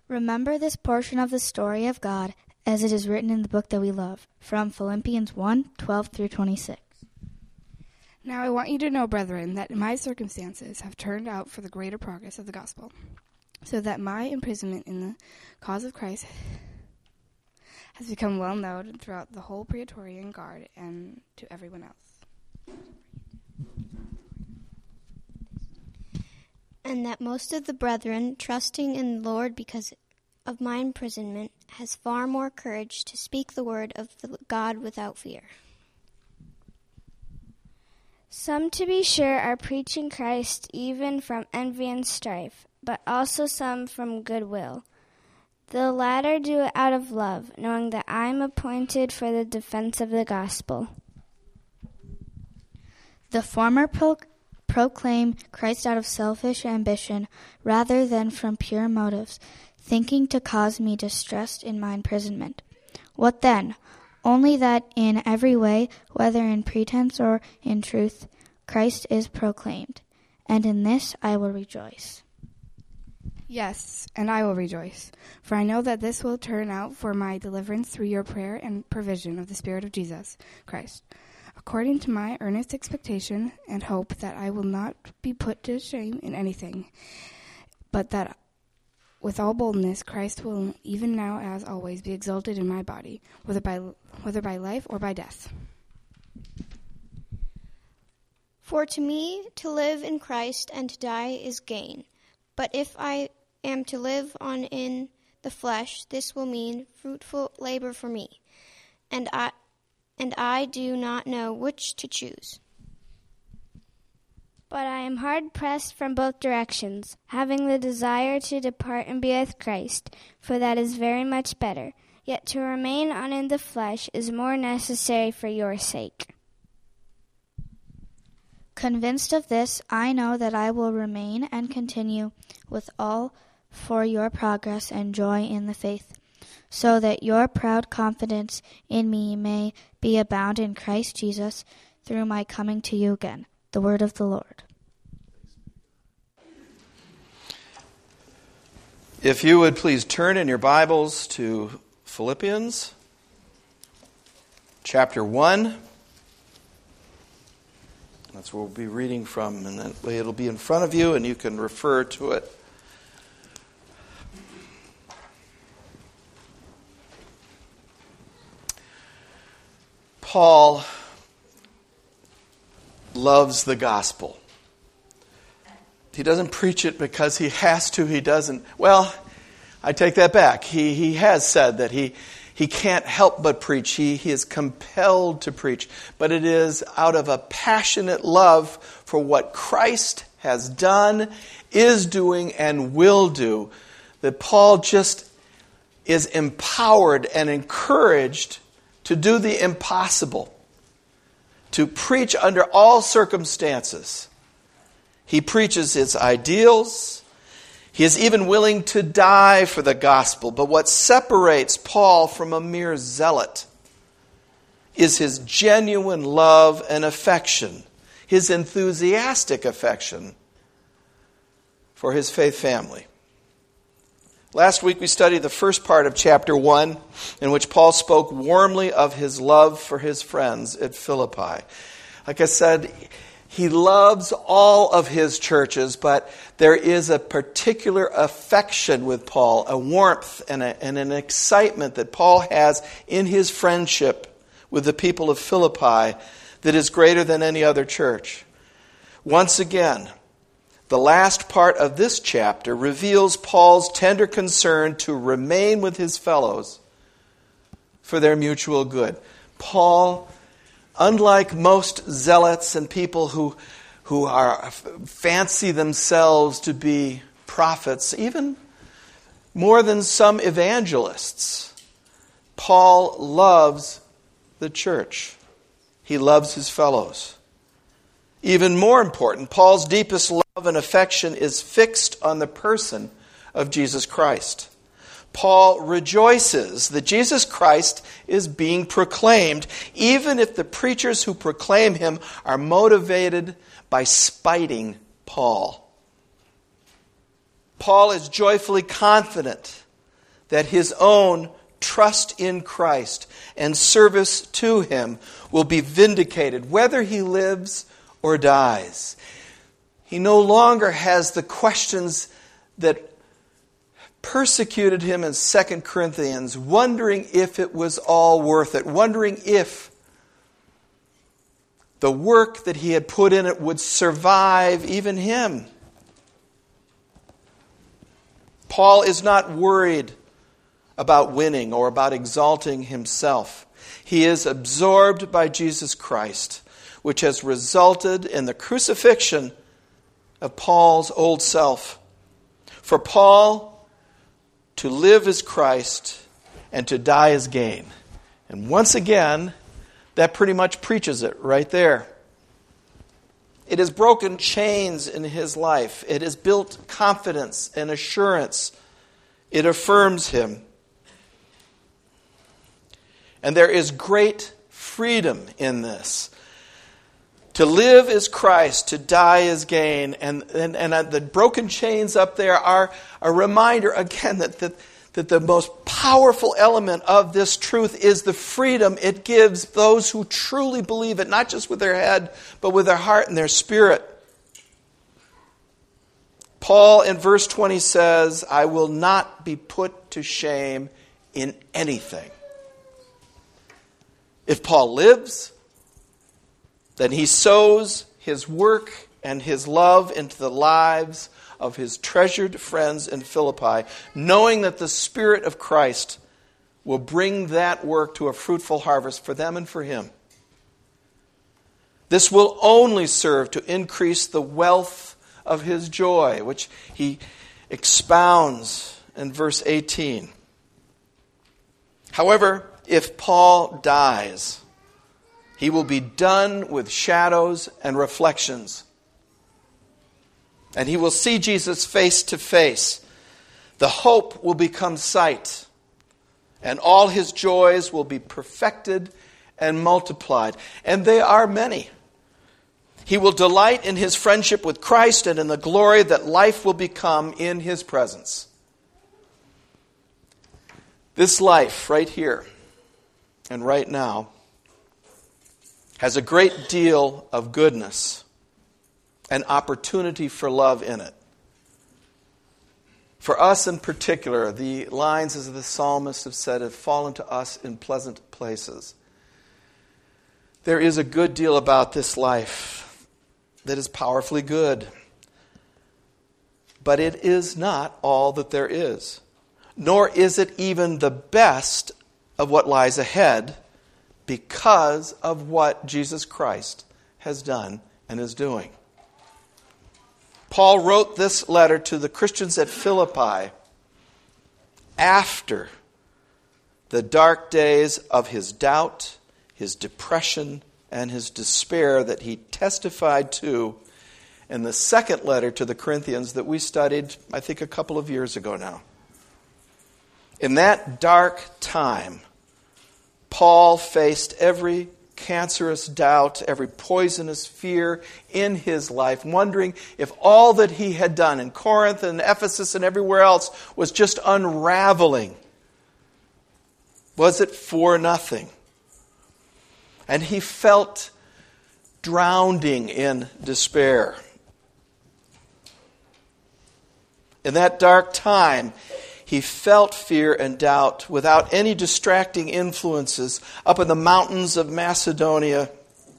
Remember this portion of the story of God as it is written in the book that we love, from Philippians 1:12 through 26. Now I want you to know, brethren, that my circumstances have turned out for the greater progress of the gospel, so that my imprisonment in the cause of Christ has become well known throughout the whole Praetorian Guard and to everyone else. And that most of the brethren, trusting in the Lord because of my imprisonment, has far more courage to speak the word of the God without fear. Some, to be sure, are preaching Christ even from envy and strife, but also some from goodwill. The latter do it out of love, knowing that I am appointed for the defense of the gospel. The former proclaim Christ out of selfish ambition rather than from pure motives, thinking to cause me distress in my imprisonment. What then? Only that in every way, whether in pretense or in truth, Christ is proclaimed, and in this I will rejoice. Yes, and I will rejoice, for I know that this will turn out for my deliverance through your prayer and provision of the Spirit of Jesus Christ, according to my earnest expectation and hope that I will not be put to shame in anything, but that with all boldness Christ will even now as always be exalted in my body, whether by life or by death. For to me to live in Christ and to die is gain. But if I am to live on in the flesh, this will mean fruitful labor for me, and I do not know which to choose. But I am hard-pressed from both directions, having the desire to depart and be with Christ, for that is very much better. Yet to remain on in the flesh is more necessary for your sake. Convinced of this, I know that I will remain and continue with all for your progress and joy in the faith, so that your proud confidence in me may be abound in Christ Jesus through my coming to you again. The word of the Lord. If you would please turn in your Bibles to Philippians chapter 1. That's where we'll be reading from, and that way it'll be in front of you and you can refer to it. Paul loves the gospel. He doesn't preach it because he has to. He doesn't. Well, I take that back. He has said that he can't help but preach. He is compelled to preach. But it is out of a passionate love for what Christ has done, is doing, and will do that Paul just is empowered and encouraged to do the impossible, to preach under all circumstances. He preaches its ideals. He is even willing to die for the gospel. But what separates Paul from a mere zealot is his genuine love and affection, his enthusiastic affection for his faith family. Last week we studied the first part of chapter 1, in which Paul spoke warmly of his love for his friends at Philippi. Like I said, he loves all of his churches, but there is a particular affection with Paul, a warmth and an excitement that Paul has in his friendship with the people of Philippi that is greater than any other church. Once again, the last part of this chapter reveals Paul's tender concern to remain with his fellows for their mutual good. Paul, unlike most zealots and people who fancy themselves to be prophets, even more than some evangelists, Paul loves the church. He loves his fellows. Even more important, Paul's deepest love and affection is fixed on the person of Jesus Christ. Paul rejoices that Jesus Christ is being proclaimed, even if the preachers who proclaim him are motivated by spiting Paul. Paul is joyfully confident that his own trust in Christ and service to him will be vindicated, whether he lives or dies. He no longer has the questions that persecuted him in 2 Corinthians, wondering if it was all worth it, wondering if the work that he had put in it would survive even him. Paul is not worried about winning or about exalting himself. He is absorbed by Jesus Christ, which has resulted in the crucifixion of Paul's old self. For Paul, to live is Christ and to die is gain. And once again, that pretty much preaches it right there. It has broken chains in his life. It has built confidence and assurance. It affirms him. And there is great freedom in this. To live is Christ, to die is gain. And the broken chains up there are a reminder again that the most powerful element of this truth is the freedom it gives those who truly believe it, not just with their head, but with their heart and their spirit. Paul in verse 20 says, I will not be put to shame in anything. If Paul lives, then he sows his work and his love into the lives of his treasured friends in Philippi, knowing that the Spirit of Christ will bring that work to a fruitful harvest for them and for him. This will only serve to increase the wealth of his joy, which he expounds in verse 18. However, if Paul dies, he will be done with shadows and reflections. And he will see Jesus face to face. The hope will become sight. And all his joys will be perfected and multiplied. And they are many. He will delight in his friendship with Christ and in the glory that life will become in his presence. This life right here and right now has a great deal of goodness and opportunity for love in it. For us in particular, the lines, as the psalmist have said, have fallen to us in pleasant places. There is a good deal about this life that is powerfully good. But it is not all that there is. Nor is it even the best of what lies ahead, because of what Jesus Christ has done and is doing. Paul wrote this letter to the Christians at Philippi after the dark days of his doubt, his depression, and his despair that he testified to in the second letter to the Corinthians that we studied, I think, a couple of years ago now. In that dark time, Paul faced every cancerous doubt, every poisonous fear in his life, wondering if all that he had done in Corinth and Ephesus and everywhere else was just unraveling. Was it for nothing? And he felt drowning in despair. In that dark time, he felt fear and doubt without any distracting influences up in the mountains of Macedonia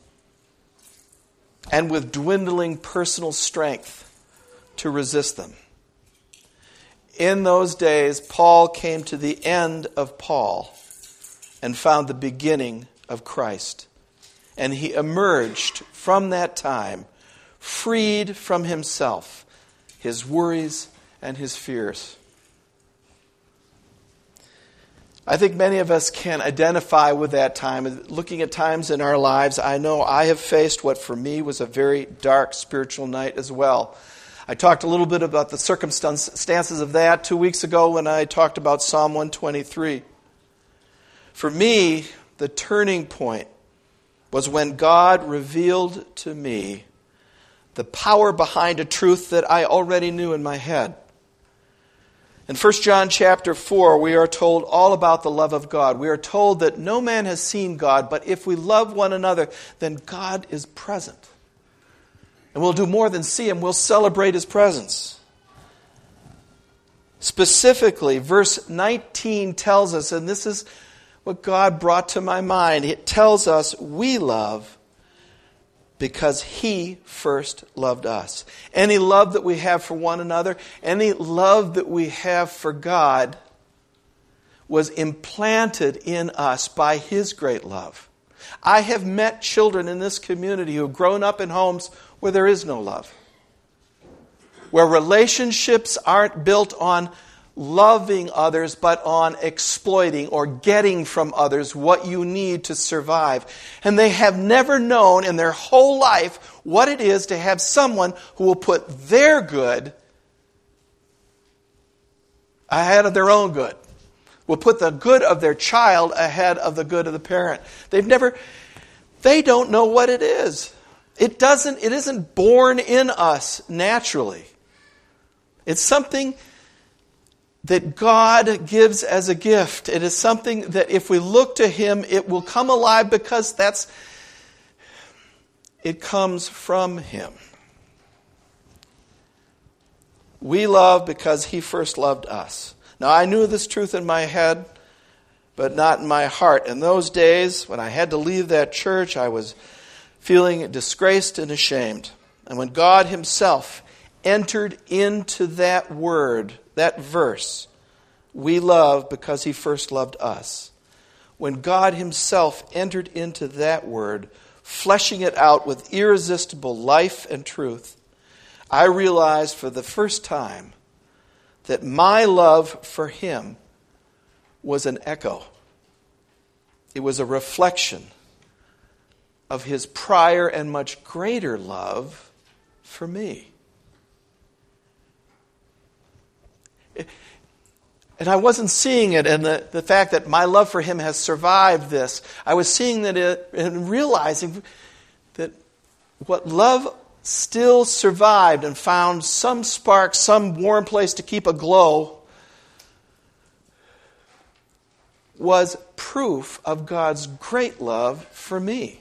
and with dwindling personal strength to resist them. In those days, Paul came to the end of Paul and found the beginning of Christ. And he emerged from that time freed from himself, his worries and his fears. I think many of us can identify with that time. Looking at times in our lives, I know I have faced what for me was a very dark spiritual night as well. I talked a little bit about the circumstances of that 2 weeks ago when I talked about Psalm 123. For me, the turning point was when God revealed to me the power behind a truth that I already knew in my head. In 1 John chapter 4, we are told all about the love of God. We are told that no man has seen God, but if we love one another, then God is present. And we'll do more than see Him, we'll celebrate His presence. Specifically, verse 19 tells us, and this is what God brought to my mind, it tells us we love because He first loved us. Any love that we have for one another, any love that we have for God was implanted in us by His great love. I have met children in this community who have grown up in homes where there is no love. Where relationships aren't built on loving others, but on exploiting or getting from others what you need to survive. And they have never known in their whole life what it is to have someone who will put their good ahead of their own good. Will put the good of their child ahead of the good of the parent. They don't know what it is. It isn't born in us naturally. It's something that God gives as a gift. It is something that if we look to Him, it will come alive because it comes from Him. We love because He first loved us. Now, I knew this truth in my head, but not in my heart. In those days, when I had to leave that church, I was feeling disgraced and ashamed. And when God Himself entered into that word, that verse, we love because He first loved us. When God Himself entered into that word, fleshing it out with irresistible life and truth, I realized for the first time that my love for Him was an echo. It was a reflection of His prior and much greater love for me. And I wasn't seeing it in the fact that my love for Him has survived this. I was seeing that and realizing that what love still survived and found some spark, some warm place to keep aglow was proof of God's great love for me.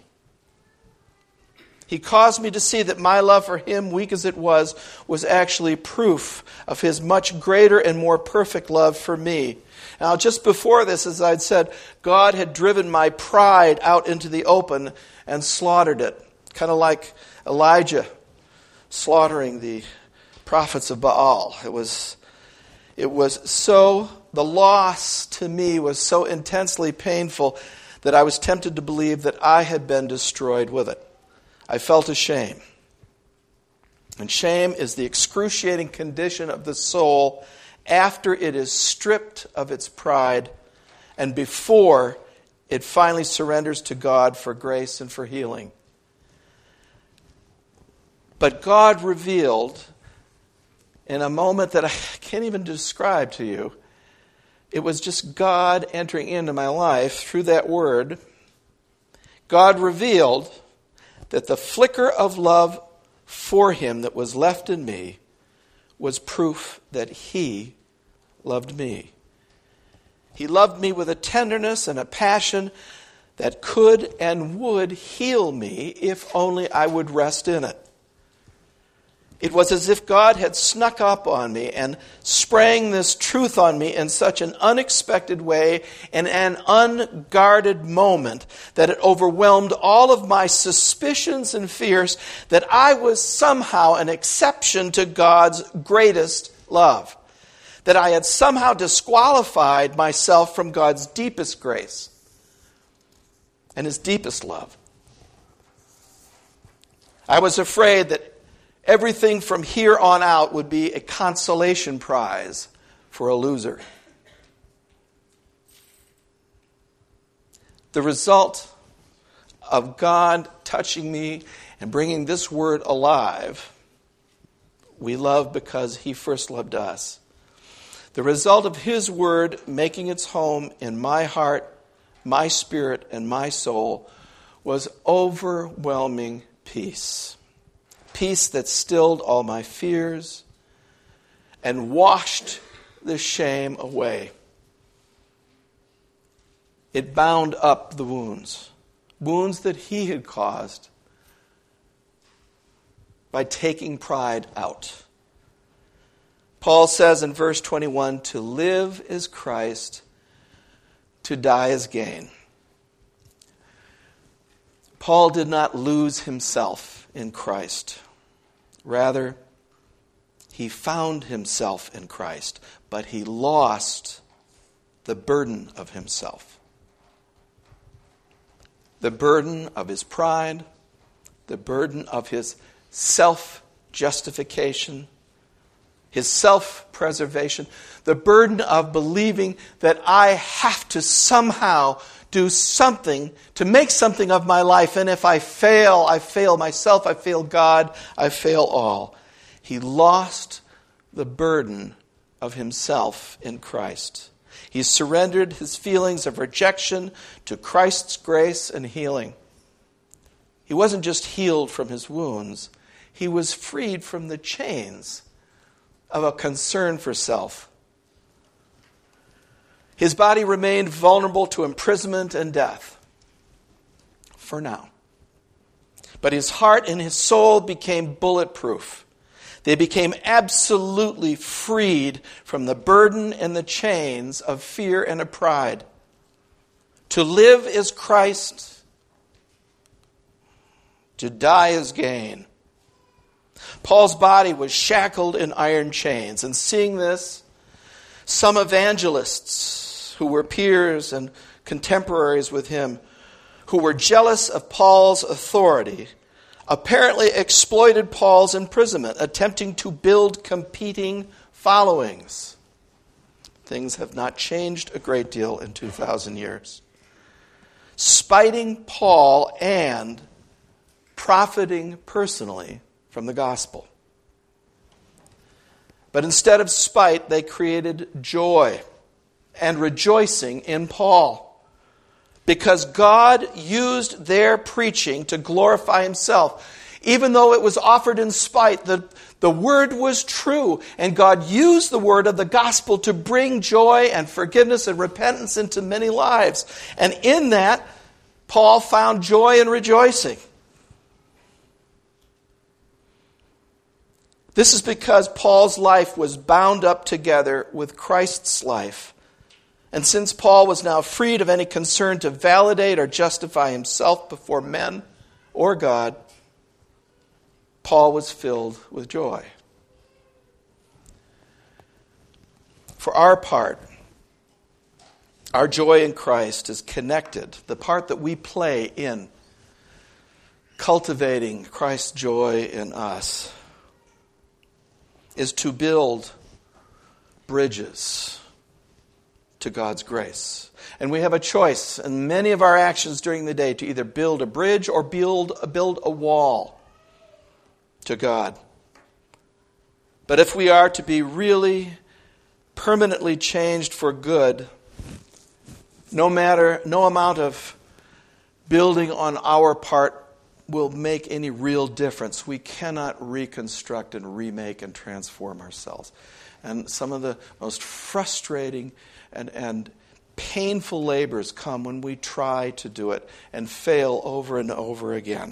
He caused me to see that my love for Him, weak as it was actually proof of His much greater and more perfect love for me. Now, just before this, as I'd said, God had driven my pride out into the open and slaughtered it. Kind of like Elijah slaughtering the prophets of Baal. The loss to me was so intensely painful that I was tempted to believe that I had been destroyed with it. I felt ashamed. And shame is the excruciating condition of the soul after it is stripped of its pride and before it finally surrenders to God for grace and for healing. But God revealed in a moment that I can't even describe to you. It was just God entering into my life through that word. God revealed that the flicker of love for Him that was left in me was proof that He loved me. He loved me with a tenderness and a passion that could and would heal me if only I would rest in it. It was as if God had snuck up on me and sprang this truth on me in such an unexpected way in an unguarded moment that it overwhelmed all of my suspicions and fears that I was somehow an exception to God's greatest love. That I had somehow disqualified myself from God's deepest grace and His deepest love. I was afraid that everything from here on out would be a consolation prize for a loser. The result of God touching me and bringing this word alive, we love because He first loved us. The result of His word making its home in my heart, my spirit, and my soul was overwhelming peace. Peace that stilled all my fears and washed the shame away. It bound up the wounds that he had caused by taking pride out. Paul says in verse 21, to live is Christ, to die is gain. Paul did not lose himself in Christ. Rather, he found himself in Christ, but he lost the burden of himself. The burden of his pride, the burden of his self-justification, his self-preservation, the burden of believing that I have to somehow do something to make something of my life, and if I fail myself, I fail God, I fail all. He lost the burden of himself in Christ. He surrendered his feelings of rejection to Christ's grace and healing. He wasn't just healed from his wounds, he was freed from the chains of a concern for self. His body remained vulnerable to imprisonment and death, for now. But his heart and his soul became bulletproof. They became absolutely freed from the burden and the chains of fear and of pride. To live is Christ, to die is gain. Paul's body was shackled in iron chains, and seeing this, some evangelists who were peers and contemporaries with him, who were jealous of Paul's authority, apparently exploited Paul's imprisonment, attempting to build competing followings. Things have not changed a great deal in 2,000 years. Spiting Paul and profiting personally from the gospel. But instead of spite, they created joy and rejoicing in Paul, because God used their preaching to glorify himself. Even though it was offered in spite, the word was true, and God used the word of the gospel to bring joy and forgiveness and repentance into many lives. And in that, Paul found joy and rejoicing. This is because Paul's life was bound up together with Christ's life. And since Paul was now freed of any concern to validate or justify himself before men or God, Paul was filled with joy. For our part, our joy in Christ is connected. The part that we play in cultivating Christ's joy in us is to build bridges to God's grace. And we have a choice in many of our actions during the day to either build a bridge or build a wall to God. But if we are to be really permanently changed for good, no amount of building on our part will make any real difference. We cannot reconstruct and remake and transform ourselves. And some of the most frustrating and painful labors come when we try to do it and fail over and over again.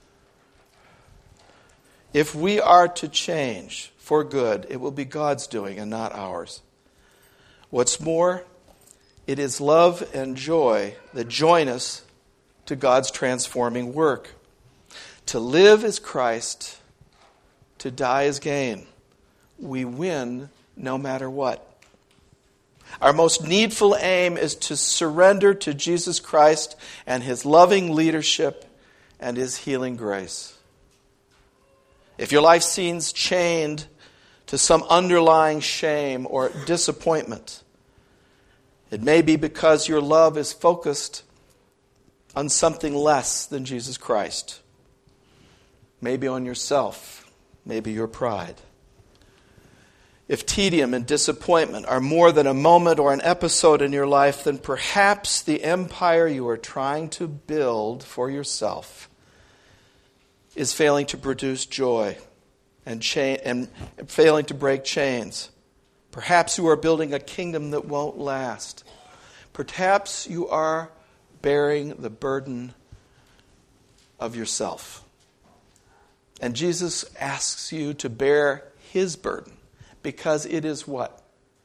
If we are to change for good, it will be God's doing and not ours. What's more, it is love and joy that join us to God's transforming work. To live is Christ, to die is gain. We win no matter what. Our most needful aim is to surrender to Jesus Christ and his loving leadership and his healing grace. If your life seems chained to some underlying shame or disappointment, it may be because your love is focused on something less than Jesus Christ. Maybe on yourself, maybe your pride. If tedium and disappointment are more than a moment or an episode in your life, then perhaps the empire you are trying to build for yourself is failing to produce joy and failing to break chains. Perhaps you are building a kingdom that won't last. Perhaps you are bearing the burden of yourself. And Jesus asks you to bear his burden because it is what?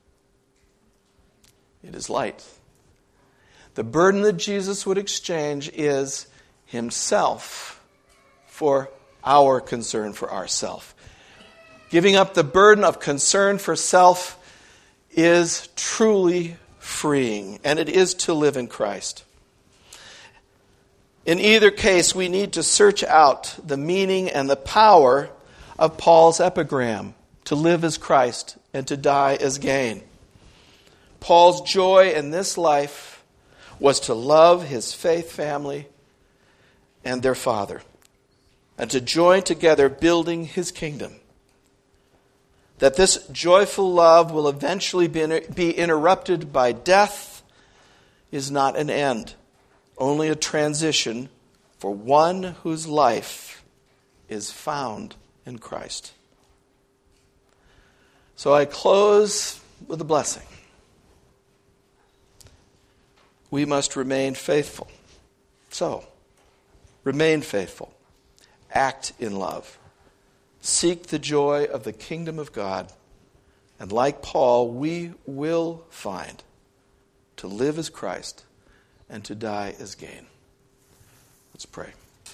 It is light. The burden that Jesus would exchange is himself for our concern for ourself. Giving up the burden of concern for self is truly freeing, and it is to live in Christ. In either case, we need to search out the meaning and the power of Paul's epigram, to live as Christ and to die as gain. Paul's joy in this life was to love his faith family and their father, and to join together building his kingdom. That this joyful love will eventually be interrupted by death is not an end, only a transition for one whose life is found in Christ. So I close with a blessing. We must remain faithful. So, remain faithful. Act in love. Seek the joy of the kingdom of God. And like Paul, we will find to live as Christ and to die as gain. Let's pray.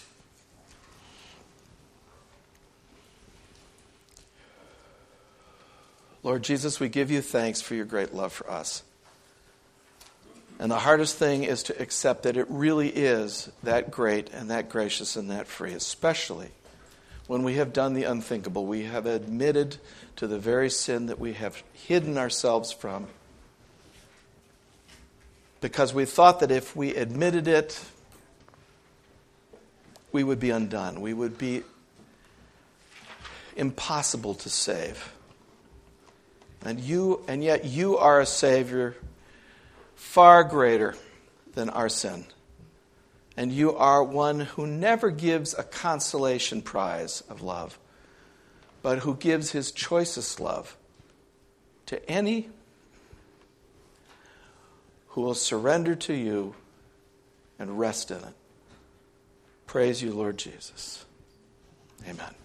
Lord Jesus, we give you thanks for your great love for us. And the hardest thing is to accept that it really is that great and that gracious and that free, especially when we have done the unthinkable. We have admitted to the very sin that we have hidden ourselves from, because we thought that if we admitted it, we would be undone. We would be impossible to save. And yet you are a Savior far greater than our sin. And you are one who never gives a consolation prize of love, but who gives his choicest love to any who will surrender to you and rest in it. Praise you, Lord Jesus. Amen.